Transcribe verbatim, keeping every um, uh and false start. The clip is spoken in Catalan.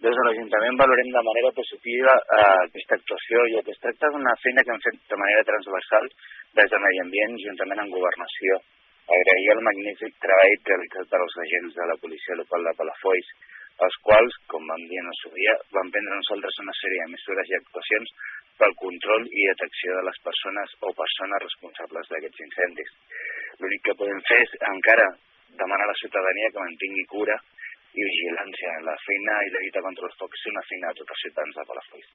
Des de l'Ajuntament valorem de manera positiva eh, aquesta actuació i que es tracta d'una feina que hem fet de manera transversal des de Medi Ambient juntament amb Governació. Agrair el magnífic treball realitzat per als agents de la policia local de Palafolls, els quals, com vam dir en el seu dia, van prendre nosaltres una sèrie de mesures i actuacions pel control i detecció de les persones o persones responsables d'aquests incendis. L'únic que podem fer és encara demanar a la ciutadania que mantingui cura i vigilància. La feina i la lluita contra els focs és una feina de tots els ciutadans de Palafolls.